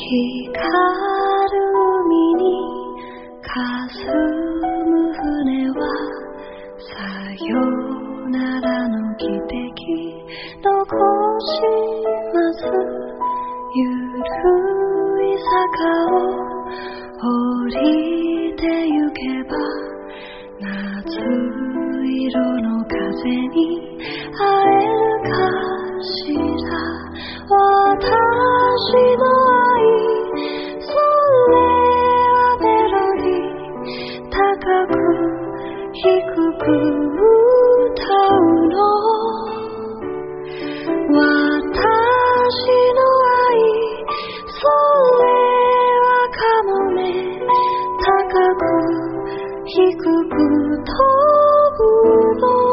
光る海に霞む船はさよならの汽笛残しますゆるい坂を降りてゆけば夏色の風に会えるかしら私の愛それはメロディー高く低く歌うの私の愛それはかもね高く低く飛ぶの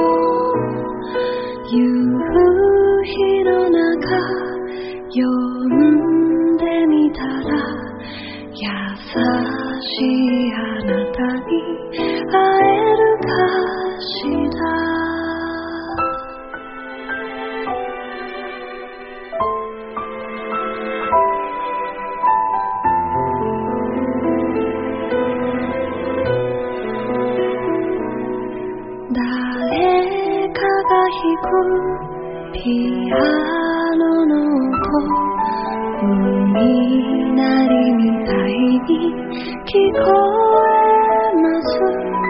夕日の中読んでみたら優しいあなたに会えるかしら誰かが弾くピアノの音海鳴りみたいに聞こえます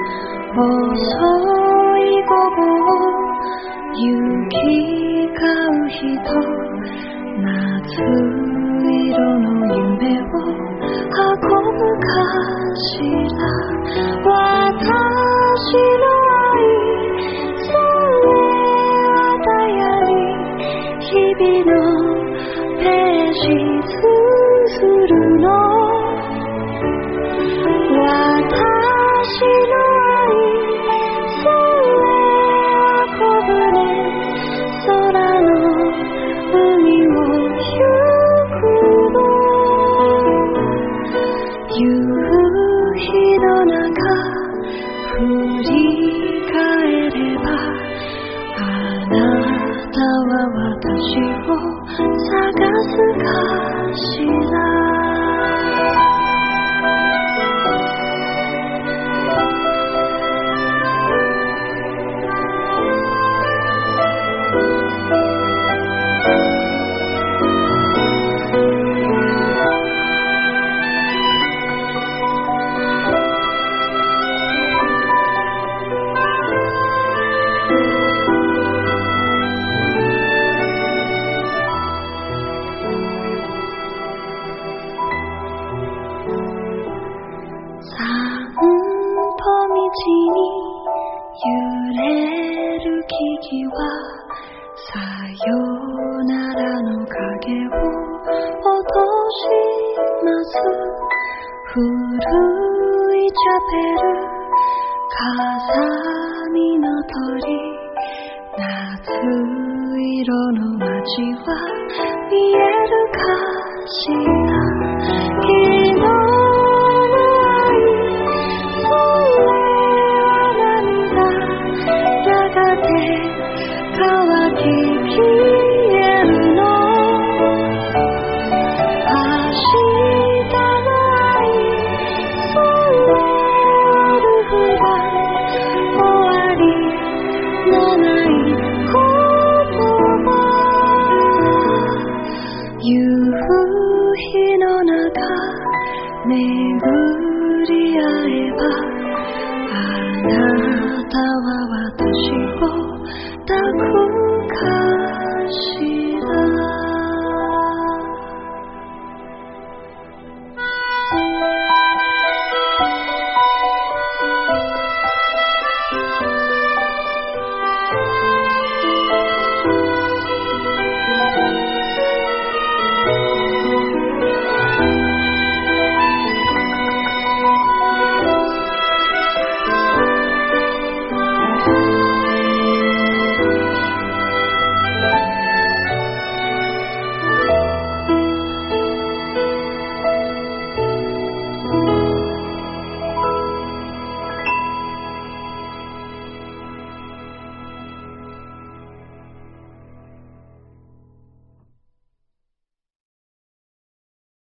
遅い午後行き交う人夏色の夢を運ぶかしら私のそれはダイアリー日々のページ綴るの私の愛それは小舟空の海を行くの夕日の中振り返ればあなたは私を探すかしら道に揺れる木々はさよならの影を落とします古いチャペル風見の鳥夏色の街は見えるかしら昨日乾き消えるの明日の愛それはルフラ終わりのない言葉夕日の中巡り合えばあなたは私を抱くかし